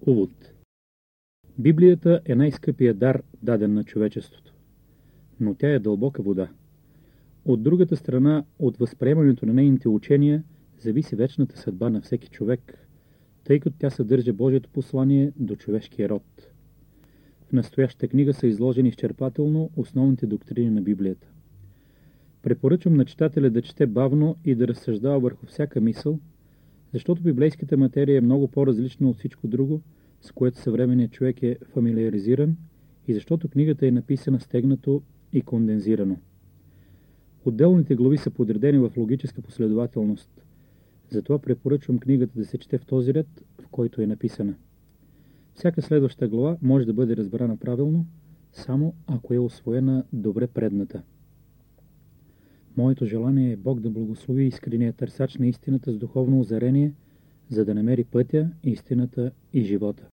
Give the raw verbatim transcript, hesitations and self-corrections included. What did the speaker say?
Увод. Библията е най-скъпия дар, даден на човечеството. Но тя е дълбока вода. От другата страна, от възприемането на нейните учения, зависи вечната съдба на всеки човек, тъй като тя съдържа Божието послание до човешкия род. В настоящата книга са изложени изчерпателно основните доктрини на Библията. Препоръчвам на читателя да чете бавно и да разсъждава върху всяка мисъл, защото библейската материя е много по-различна от всичко друго, с което съвременният човек е фамилиаризиран, и защото книгата е написана стегнато и кондензирано. Отделните глави са подредени в логическа последователност. Затова препоръчвам книгата да се чете в този ред, в който е написана. Всяка следваща глава може да бъде разбрана правилно, само ако е усвоена добре предната. Моето желание е Бог да благослови искрения търсач на истината с духовно озарение, за да намери пътя, истината и живота.